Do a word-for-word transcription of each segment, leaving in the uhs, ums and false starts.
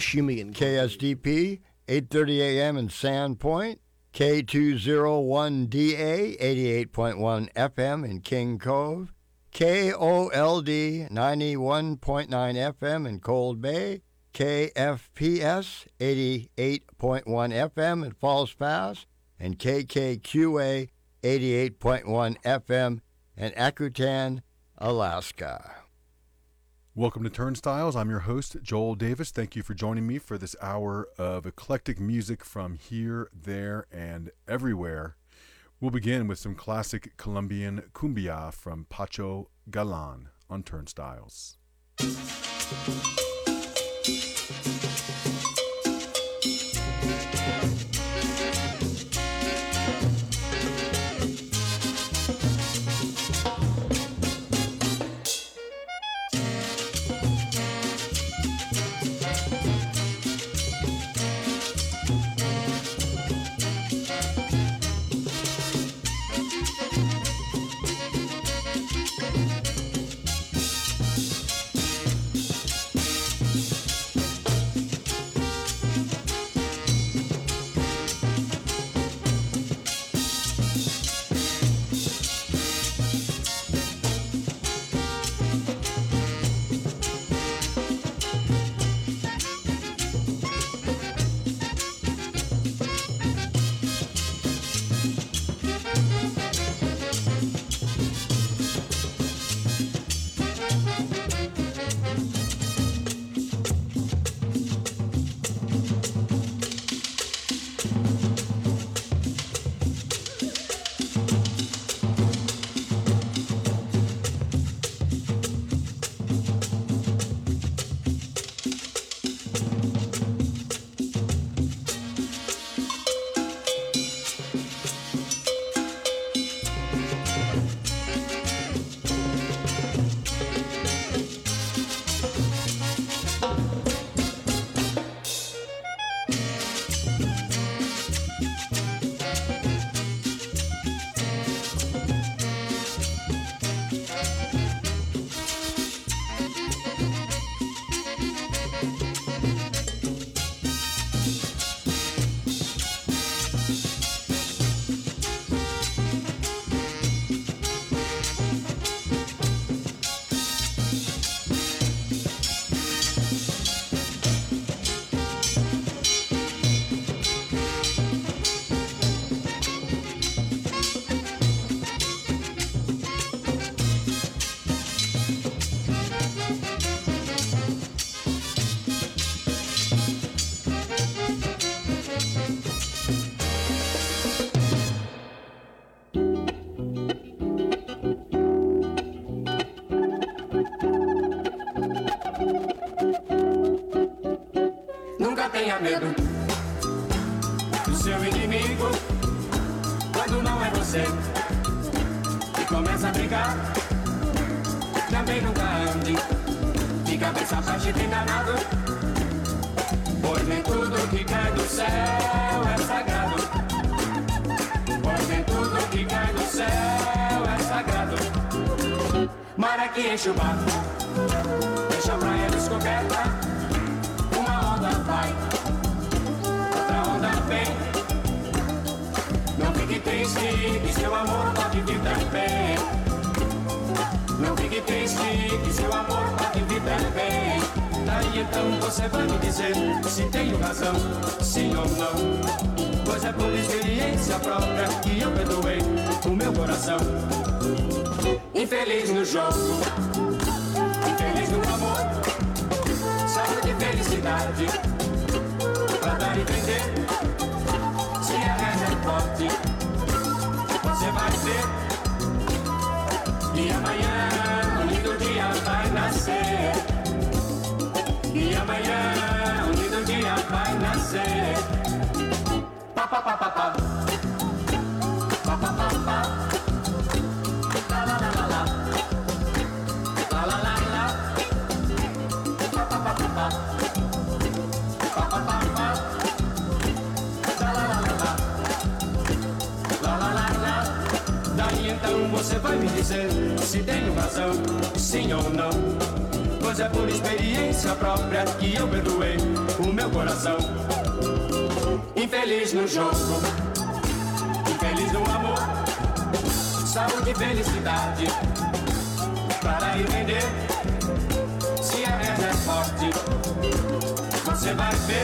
Shimmy and K S D P, eight thirty A M in Sandpoint, K two oh one D A, eighty-eight point one F M in King Cove, K O L D, ninety-one point nine F M in Cold Bay, K F P S, eighty-eight point one F M in Falls Pass, and K K Q A, eighty-eight point one F M in Akutan, Alaska. Welcome to Turnstiles. I'm your host, Joel Davis. Thank you for joining me for this hour of eclectic music from here, there, and everywhere. We'll begin with some classic Colombian cumbia from Pacho Galan on Turnstiles. Tenha medo do seu inimigo quando não é você e começa a brigar. Também nunca ande de cabeça baixa e bem danado, pois nem tudo que cai do céu é sagrado. Pois nem tudo que cai do céu é sagrado. Maré que enche o barco, deixa a praia descoberta. Uma onda vai, outra onda vem. Não fique triste, que seu amor pode vir também. Não fique triste, que seu amor pode vir também. Daí então você vai me dizer se tenho razão, sim ou não. Pois é por experiência própria que eu perdoei o meu coração. Infeliz no jogo, infeliz no amor, saúde e felicidade pra dar e vender. Se a reza é forte, você vai ver. E amanhã um lindo dia vai nascer. E amanhã um lindo dia vai nascer. Pa pa pa pa pa. Pa pa pa pa. La la la la la. La la la la. Pa pa pa pa pa. Pa pa pa pa. La la la la la. La la la la. Daí então você vai me dizer se tenho razão, sim ou não. Pois é por experiência própria que eu perdoei o meu coração. Infeliz no jogo, infeliz no amor, saúde e felicidade para ir vender. Se a reza é forte, você vai ver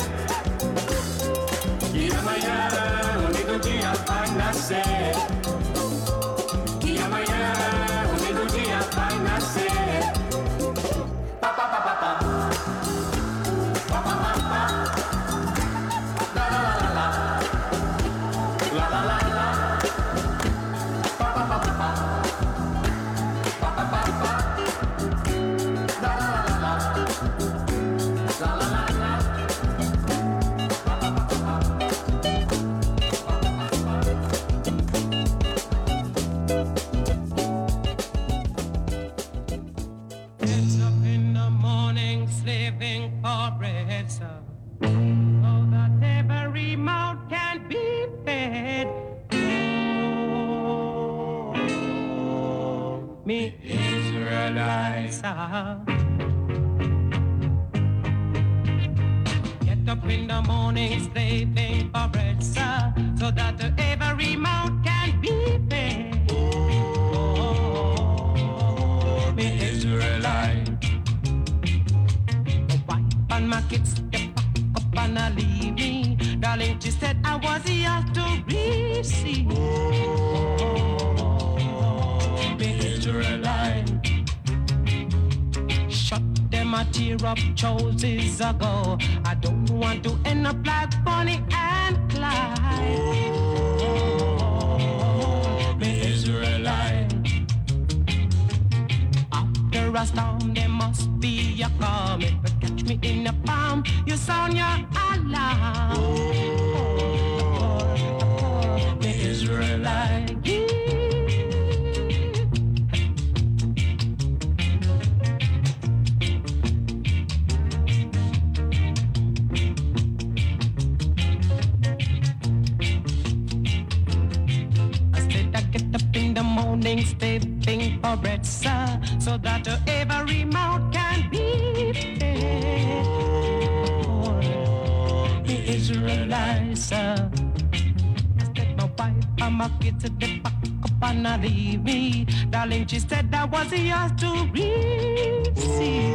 que amanhã o lindo dia vai nascer. Que amanhã o lindo dia vai nascer. Pa, pa, pa, pa, pa. Pa, pa, pa, pa. La, la, la, la. La, la, la, la. Pa, pa, pa, pa, pa. Pa, pa, pa, pa. La, la, la, la. La, la, la, la. Pa, pa, pa, pa. Gets up in the morning, slaving for bread, sir, so that every mouth can be fed. Oh, me Israelites, sir. Get up in the morning, slaving for bread, sir, so that every mouth can be fed. Oh, me Israelite. The wife and my kids, they pack up and I leave me. Darling, she said I was yours to receive. Oh, me Israelite. Shut them a tear up choices ago. I don't want to end up like Bonnie and Clyde. Oh, me Israelite. After a storm, there must be a calm. If you catch me in a palm, you sound your alarm. Oh, me Israelite. Stepping for bread, sir, so that every mouth can be fed. Oh, the Israelites, sir. I said my wife and my kids at the back up and I leave me. Darling, she said I was yours to receive.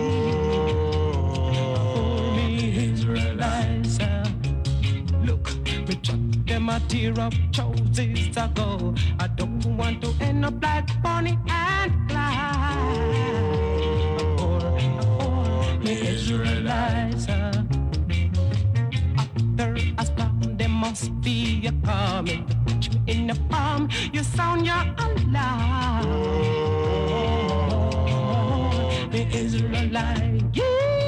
Oh, the Israelites, sir. Look, me chuck them a tear up choices ago. I don't want to end up like Bonnie and Clyde. Oh, oh, me Israelites. uh, After a storm, there must be a calm. If you catch me in the palm, you sound your alarm. Oh, me Israelites. Yeah.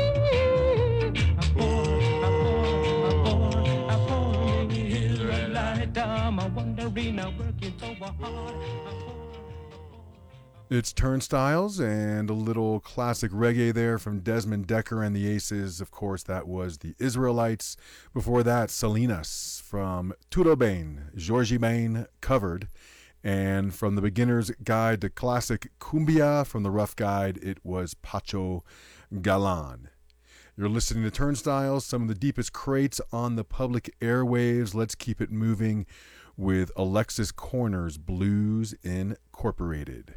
It's Turnstiles and a little classic reggae there from Desmond Decker and the Aces. Of course, that was the Israelites. Before that, Salinas from Tudo Bem, Jorge Bain covered. And from the Beginner's Guide to Classic Cumbia, from the Rough Guide, it was Pacho Galan. You're listening to Turnstiles, some of the deepest crates on the public airwaves. Let's keep it moving with Alexis Corner's Blues Incorporated.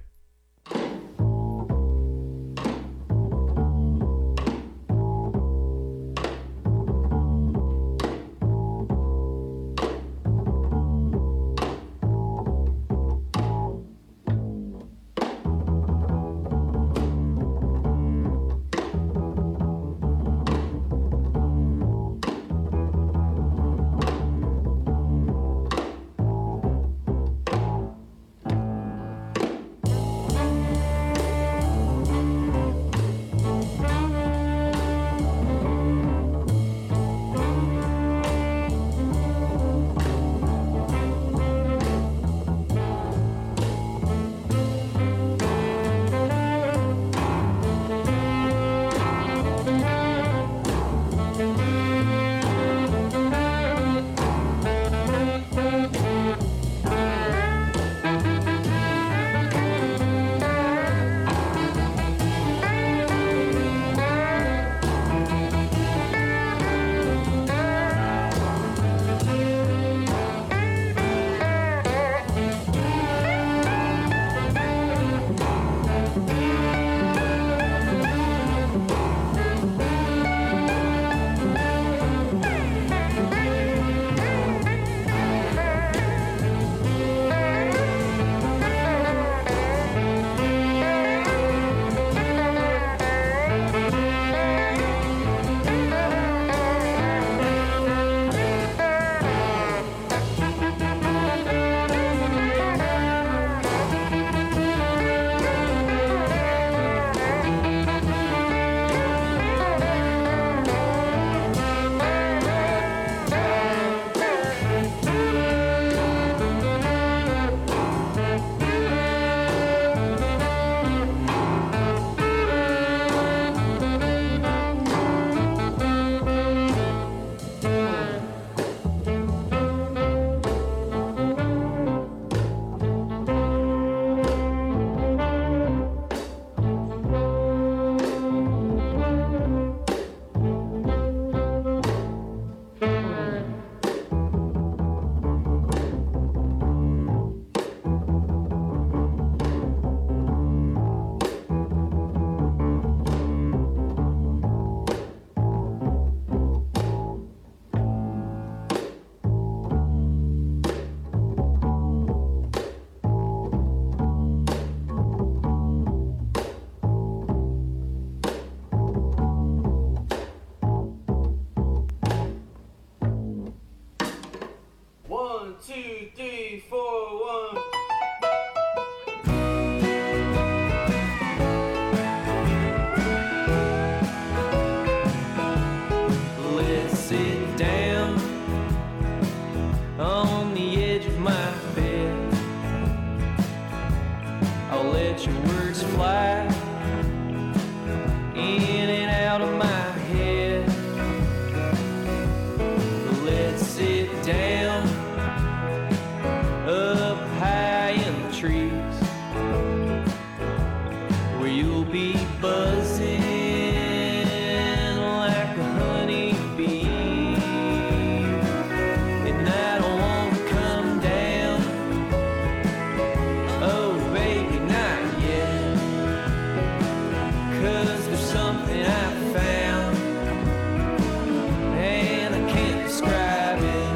two, three, four, one. Let's sit down on the edge of my bed. I'll let your words fly in and out of my head. Let's sit down up high in the trees where you'll be buzzing like a honeybee. And I don't want to come down, oh baby, not yet, 'cause there's something I found and I can't describe it.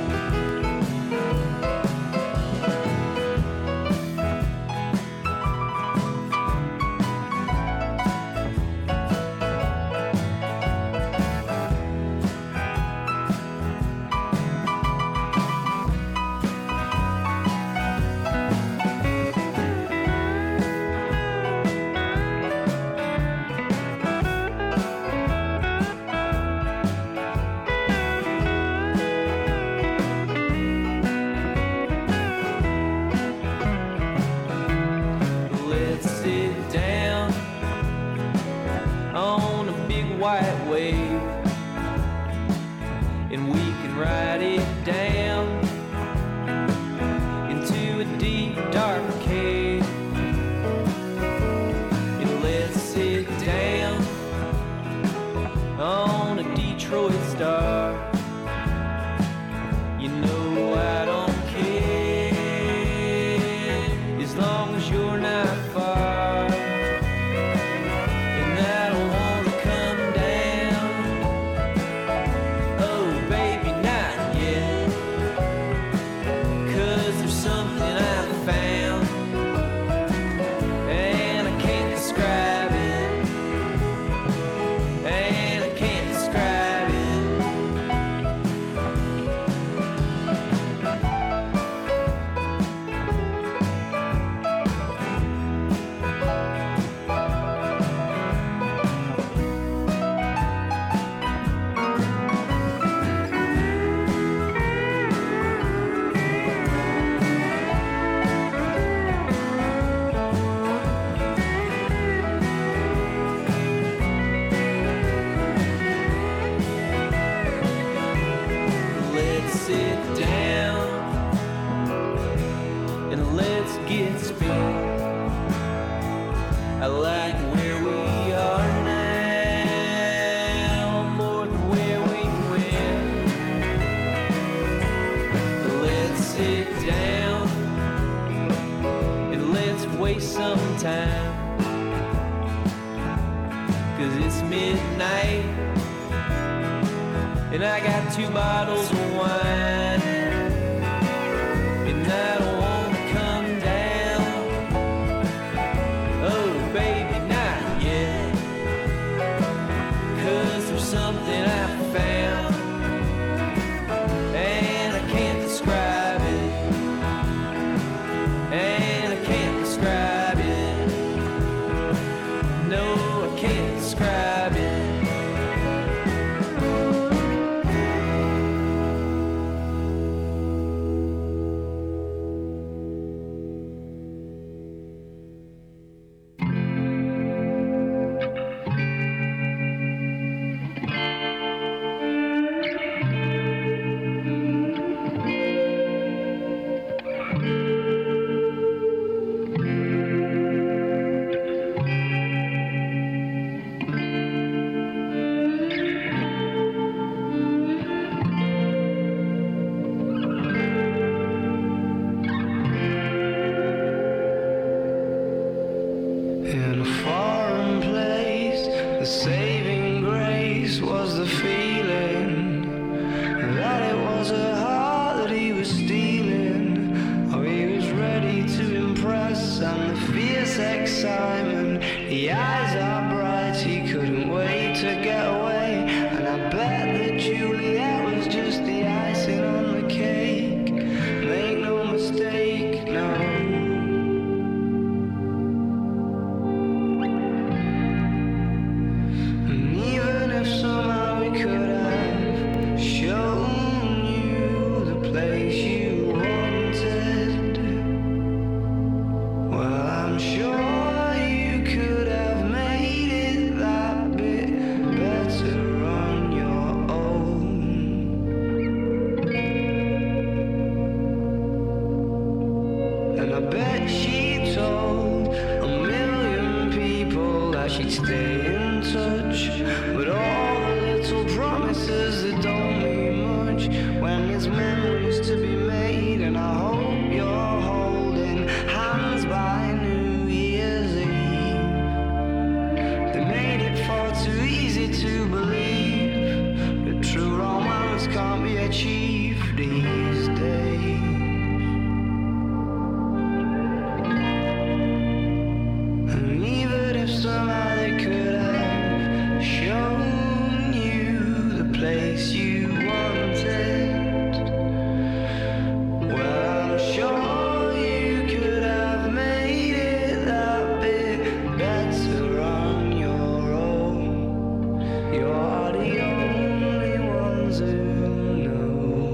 Let's sit down on a big white wave, and we can ride it down into a deep dark cave. And let's sit down on a Detroit star. You know I don't care as long as you're not far. And I don't want to come down, oh baby, not yet, 'cause there's something I found and I can't describe it, and I can't describe it. Let's sit down and let's get spent. I like where we are now more than where we went. Let's sit down and let's waste some time, 'cause it's midnight and I got two bottles of wine, and I don't want to come down, oh baby, not yet, 'cause there's something I found and I can't describe it, and I can't describe it, no, I can't describe it. In a foreign place, the saving grace was the feeling that it was a heart that he was stealing. Oh, he was ready to impress, and the fierce excitement, the eyes are bright, he couldn't wait to get away. And I bet that Juliet was just the icing on the cake. can't be achieved these days. And even if somehow they could have shown you the place you wanted, well, I'm sure you could have made it that bit better on your own. You're the only ones who know.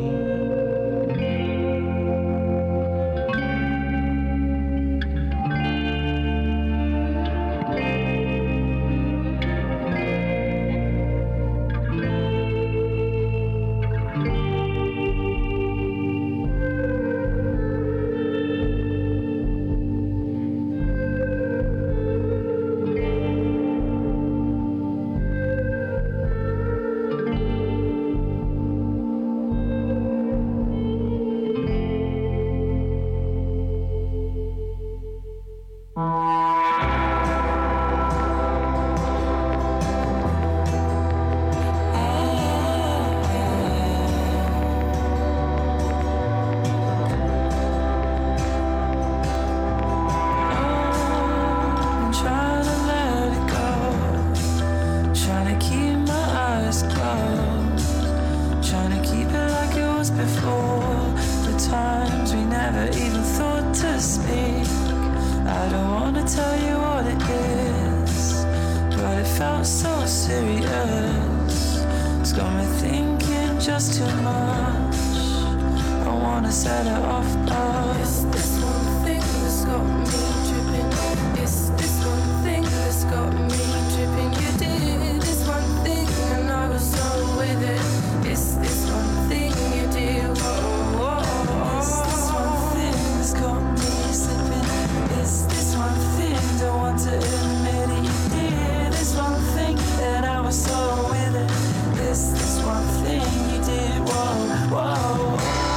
I'm trying to let it go, trying to keep my eyes closed, trying to keep it like it was before, the times we never even thought to speak. I don't wanna tell you what it is, but it felt so serious. It's got me thinking just too much. I wanna set it off, but It's this one thing that's got me tripping. It's this one thing that's got me tripping. You did this one thing and I was so with it. It's this one thing you did. Whoa, whoa, whoa. it's this one thing that's got me slipping. It's this one thing, don't want to admit it. You did this one thing and I was so with it. It's this one thing you did. Whoa, whoa.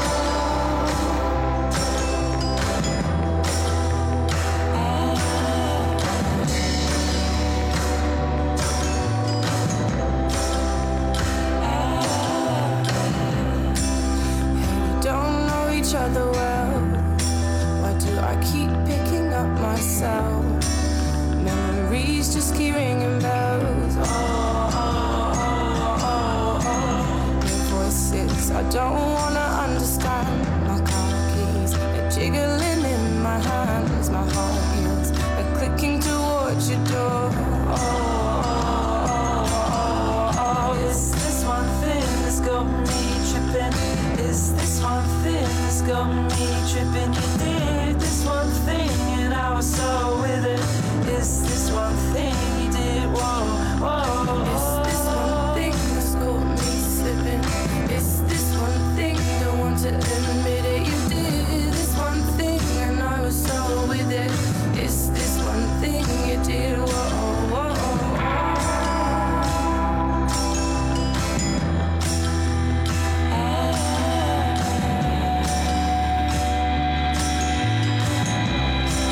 We don't know each other well. Why do I keep picking up myself? Memories just keep ringing bells. Oh, oh, oh, oh, oh. Your voices I don't wanna understand. My car keys are jiggling in my hands. My heart heels are clicking towards your door. Oh, oh, oh, oh, oh. It's this one thing that's got me tripping. It's this one thing that's got me tripping. You did this one thing and I was so with it. It's this one thing you did. Whoa, whoa. It's this one thing that's got me slipping. It's this one thing, don't want to admit it. You did this one thing and I was so with it. It's this one thing you did. Whoa, whoa,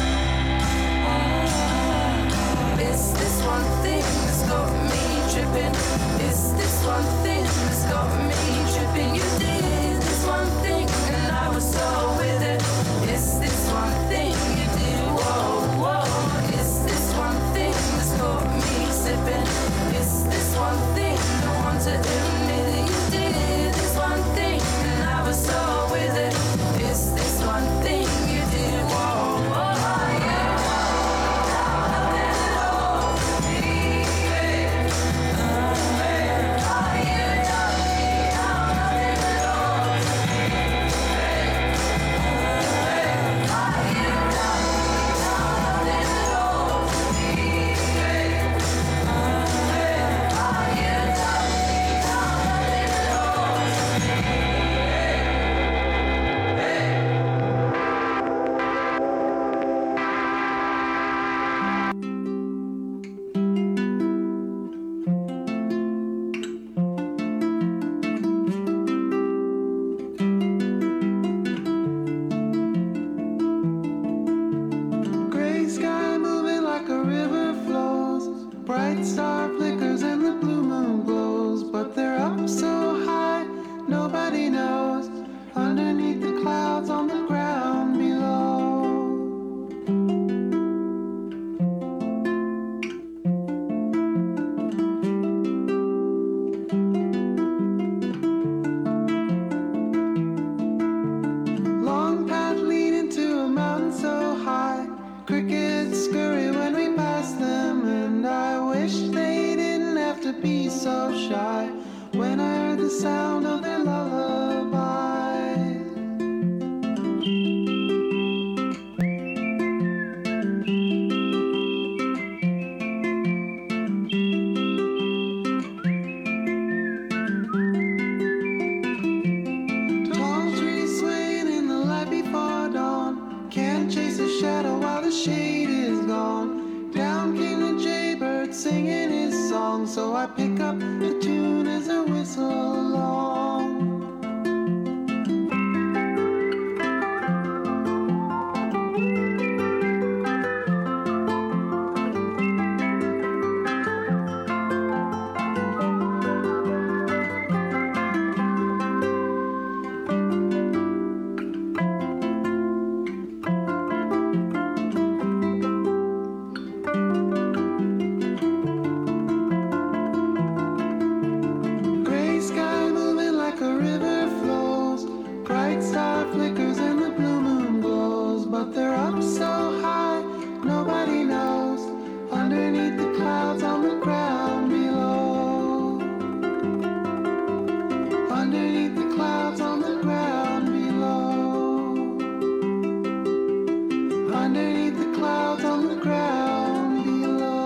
It's this one thing that's got me tripping. underneath the clouds on the ground below. Underneath the clouds on the ground below.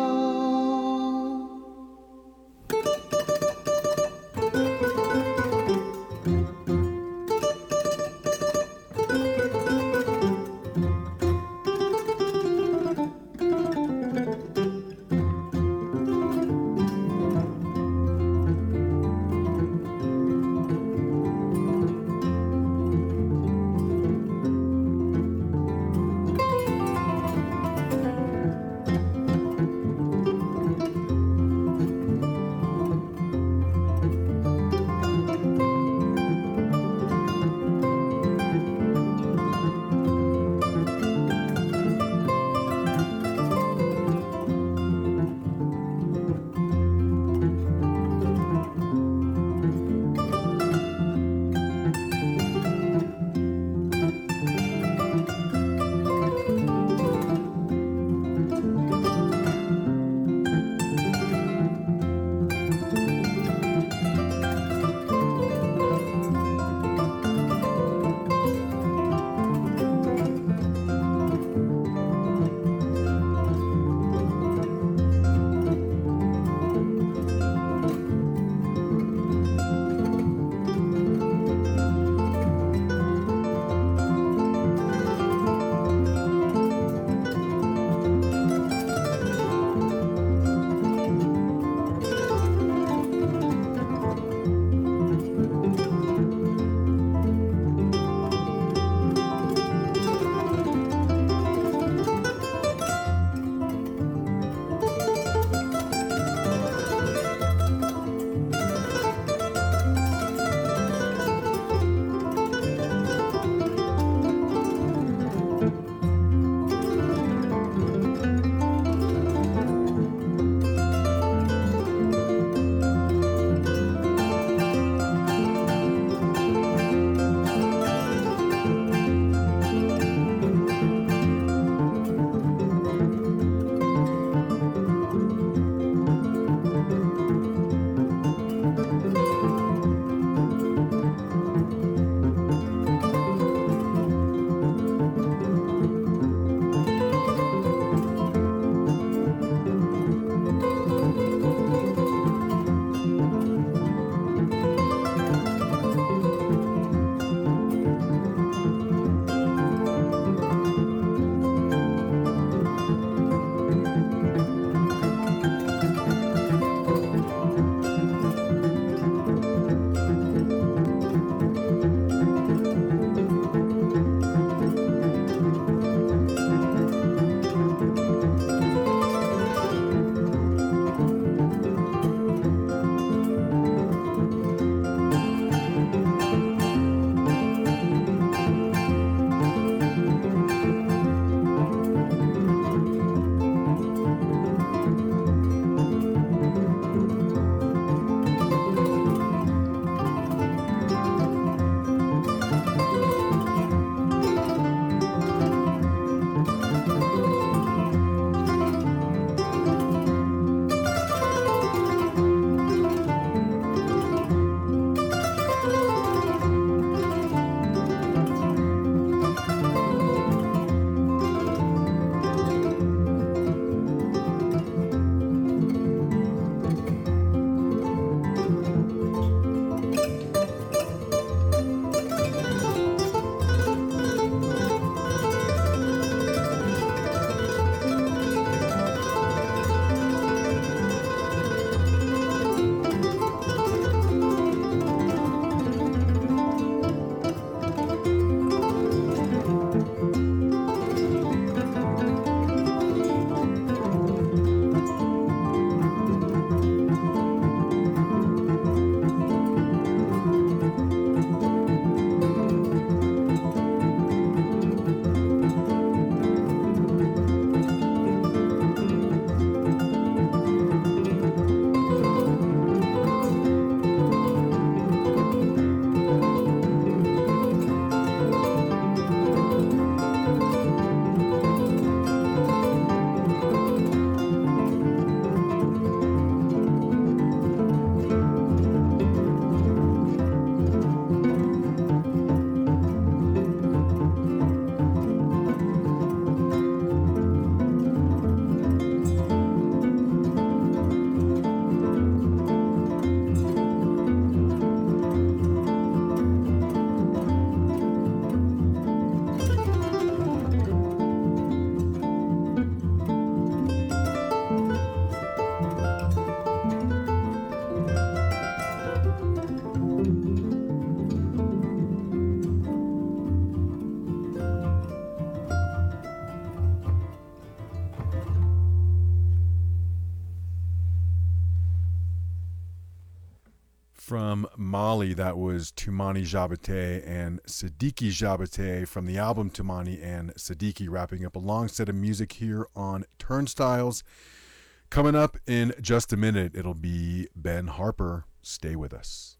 From Mali, that was Toumani Jabate and Sidiki Jabate from the album Toumani and Sidiki, wrapping up a long set of music here on Turnstiles. Coming up in just a minute, it'll be Ben Harper. Stay with us.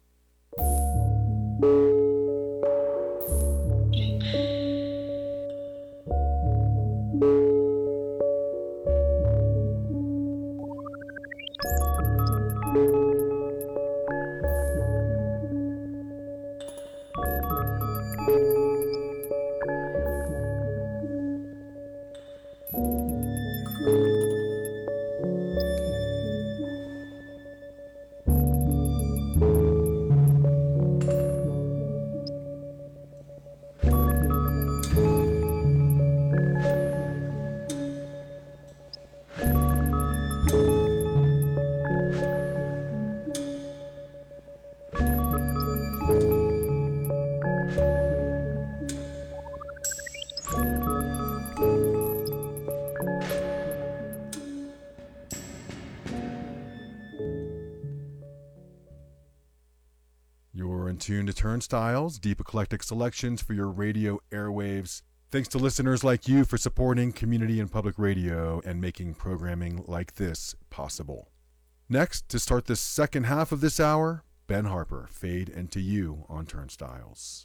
Tune to Turnstiles, deep eclectic selections for your radio airwaves. Thanks to listeners like you for supporting community and public radio and making programming like this possible. Next, to start the second half of this hour, Ben Harper, Fade Into You on Turnstiles.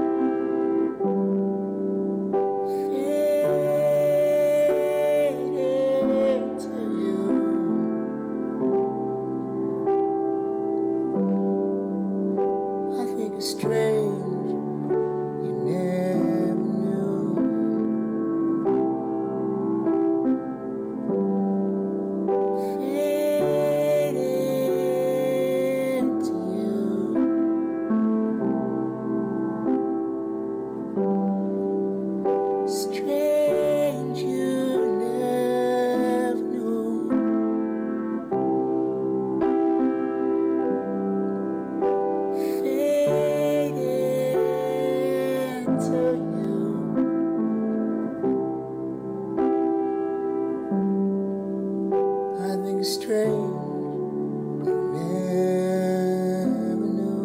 Fade strange you never knew. Fade into you. Strange you never knew. Fade into you. I think it's strange you never knew.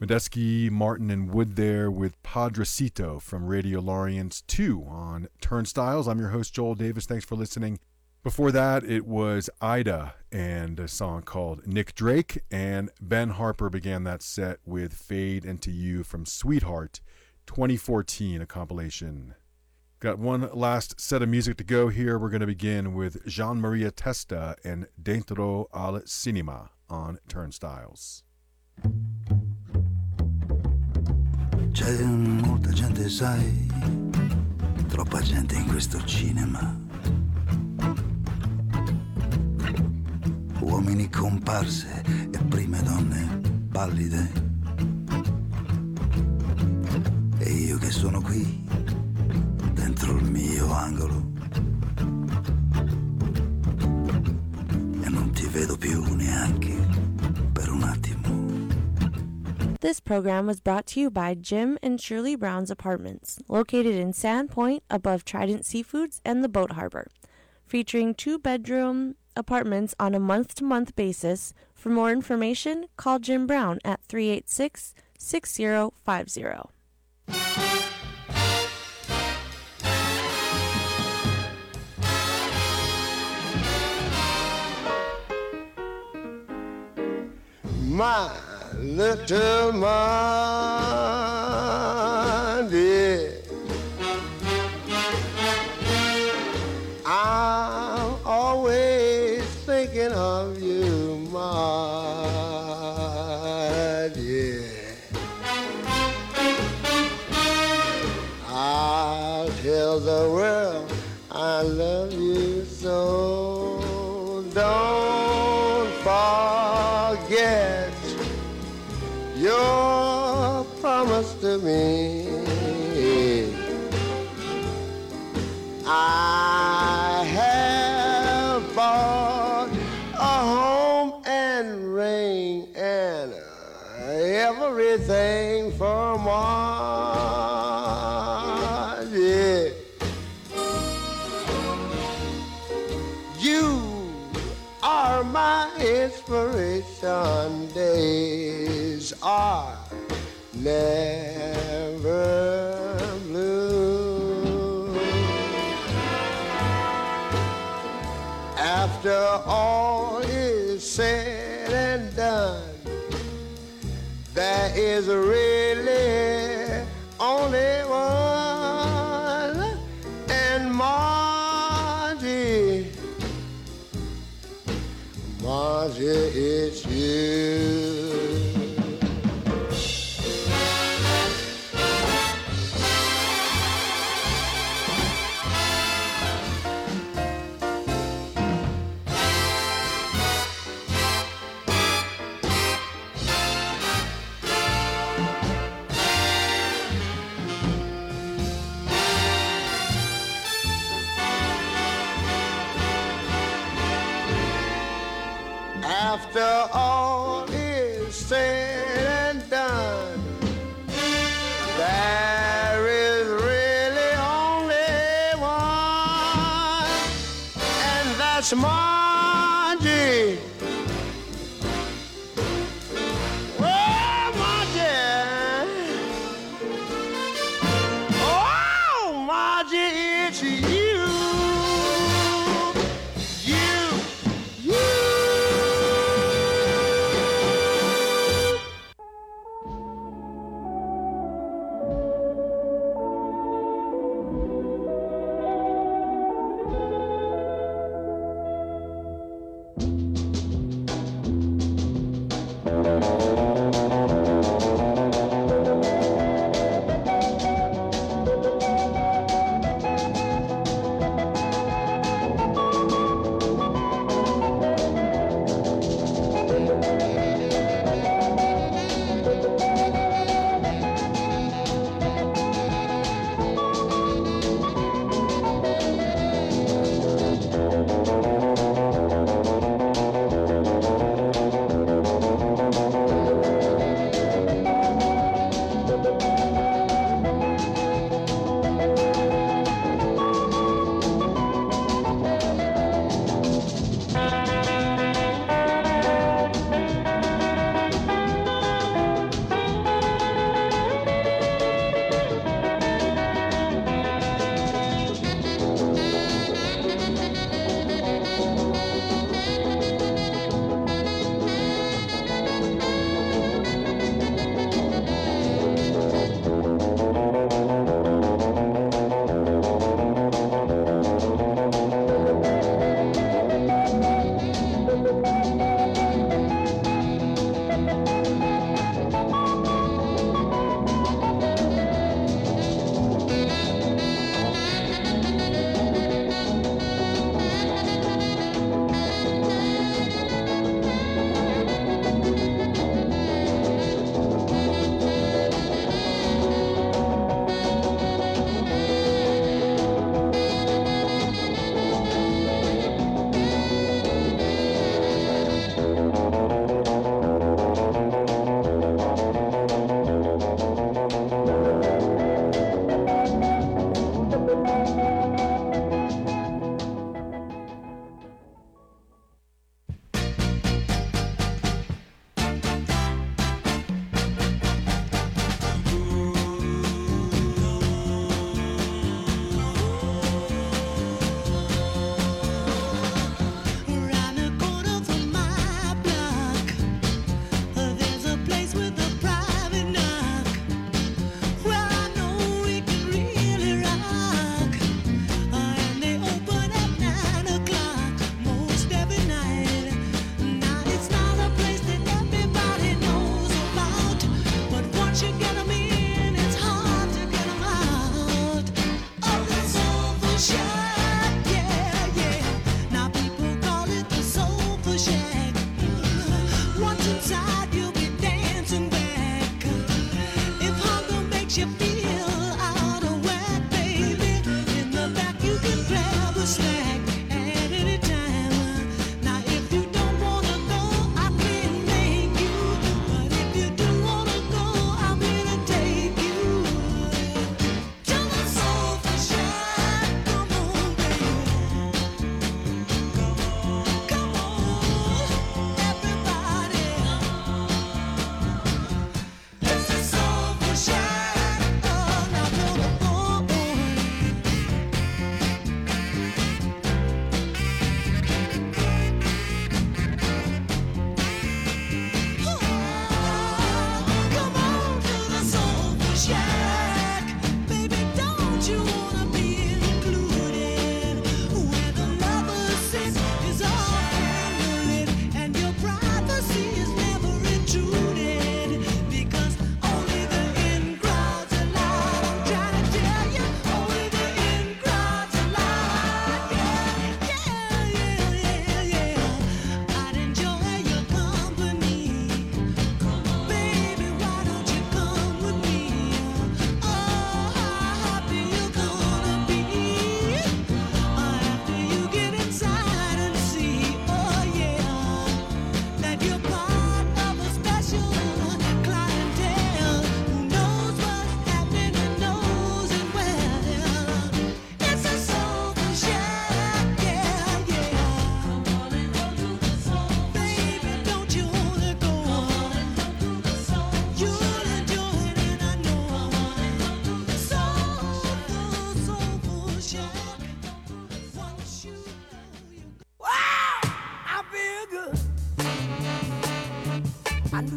Medeski, Martin, and Wood there with Padrecito from Radio Lorients two on Turnstiles. I'm your host, Joel Davis. Thanks for listening. Before that, it was Ida and a song called Nick Drake, and Ben Harper began that set with Fade Into You from Sweetheart twenty fourteen, a compilation. Got one last set of music to go here. We're going to begin with Jean Maria Testa and Dentro al Cinema on Turnstiles. C'è molta gente, sai, troppa gente in questo cinema. Uomini comparse e prime donne pallide. E io che sono qui, dentro il mio angolo. E non ti vedo più neanche per un attimo. This program was brought to you by Jim and Shirley Brown's Apartments, located in Sand Point above Trident Seafoods and the Boat Harbor, featuring two-bedroom apartments on a month-to-month basis. For more information, call Jim Brown at three eight six, six zero five zero. My little Monday, I'm always thinking of you, my dear. I'll tell the world I love you so. Don't forget your promise to me. I have bought a home and ring and everything for Margie. You are my inspiration. Days are never blue. After all is said and done, there is really only one, and Margie, Margie, it's you. After all is said and done, there is really only one, and that's Margie. Oh, Margie. Oh, Margie, it's you.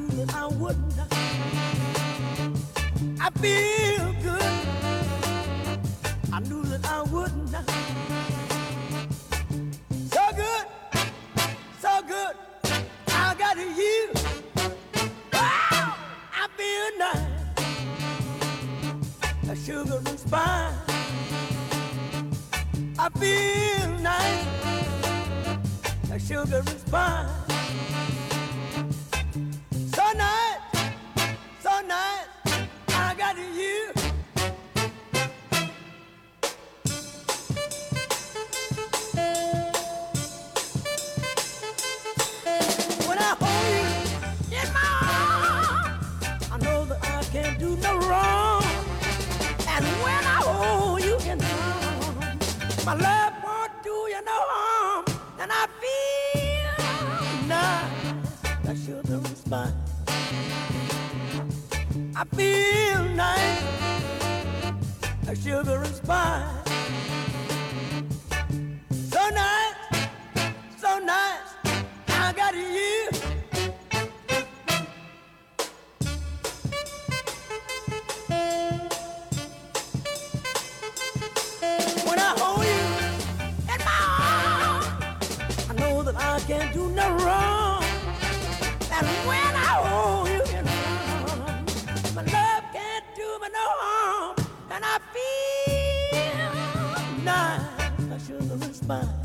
knew that I wouldn't. I feel good. I knew that I wouldn't. So good, so good. I got you. Wow, I feel nice. A sugar and spice. I feel nice. A sugar and spice. So nice, so nice. I got you. When I hold you in my arms, I know that I can't do no wrong. And when I hold you in my arms, my love won't do you no harm. And I feel nice, that sugar and spice. I feel nice, like sugar and spice. So nice, so nice, I got you. When I hold you in my arms, I know that I can't do no wrong. And when I hold you in my arms, my love can't do me no harm. And I feel nice, like sugar and spice.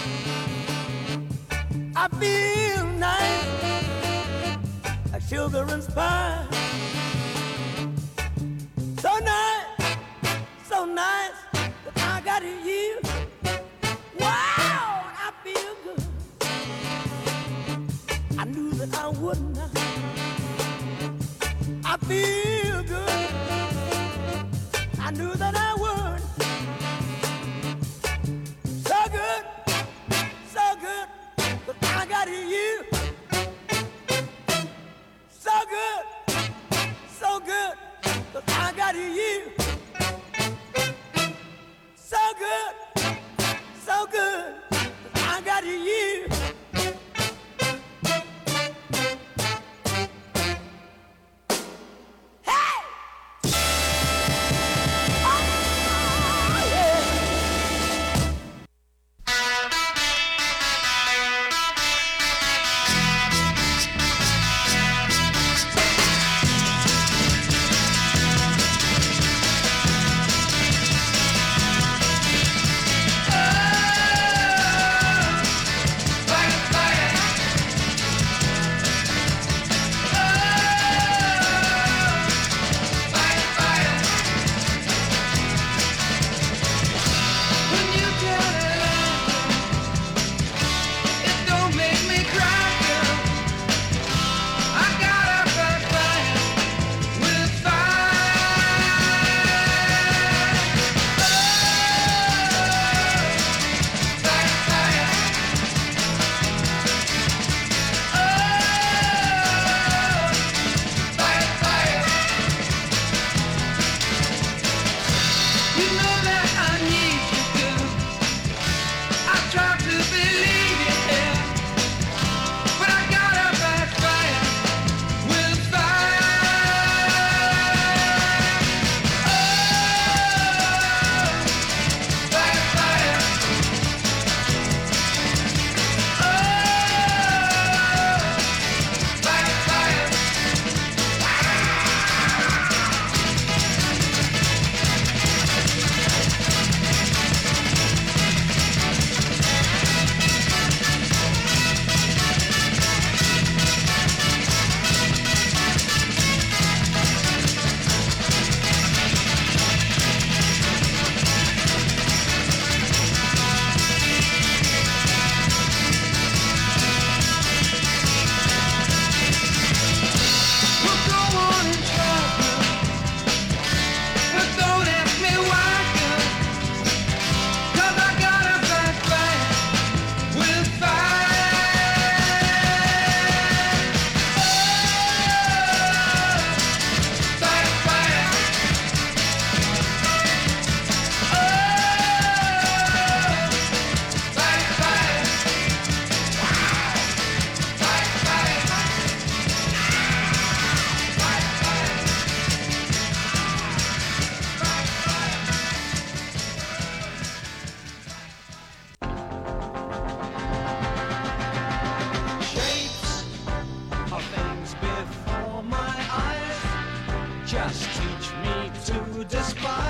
I feel nice, like sugar and spice. So nice, so nice, that I got you. Wow, I feel good. I knew that I wouldn't. I feel good. I knew that I would. So good, so good, but I got you. So good, so good, but I got you. So good, so good, but I got you. Just teach me to despise.